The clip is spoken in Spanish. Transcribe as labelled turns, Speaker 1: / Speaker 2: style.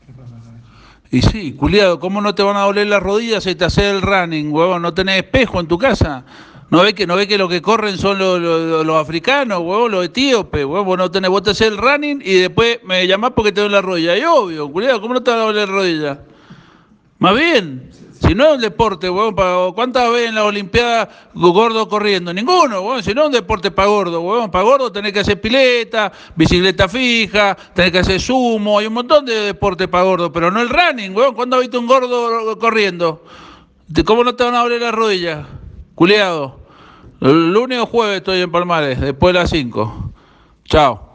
Speaker 1: Y sí, culiado, ¿cómo no te van a doler las rodillas si te haces el running, huevón? ¿No tenés espejo en tu casa? ¿No ves que lo que corren son los africanos, huevón, los etíopes, huevón? Vos te haces el running y después me llamás porque te duele la rodilla. Y obvio, culiado, ¿cómo no te van a doler la rodilla? Más bien, si no es un deporte, weón, ¿cuántas veces en las Olimpiadas gordo corriendo? Ninguno, weón, si no es un deporte para gordo, weón. Para gordo tenés que hacer pileta, bicicleta fija, tenés que hacer sumo, hay un montón de deportes para gordo, pero no el running, weón. ¿Cuándo has visto un gordo corriendo? ¿Cómo no te van a doler las rodillas? Culeado. El lunes o jueves estoy en Palmares, después de las 5. Chao.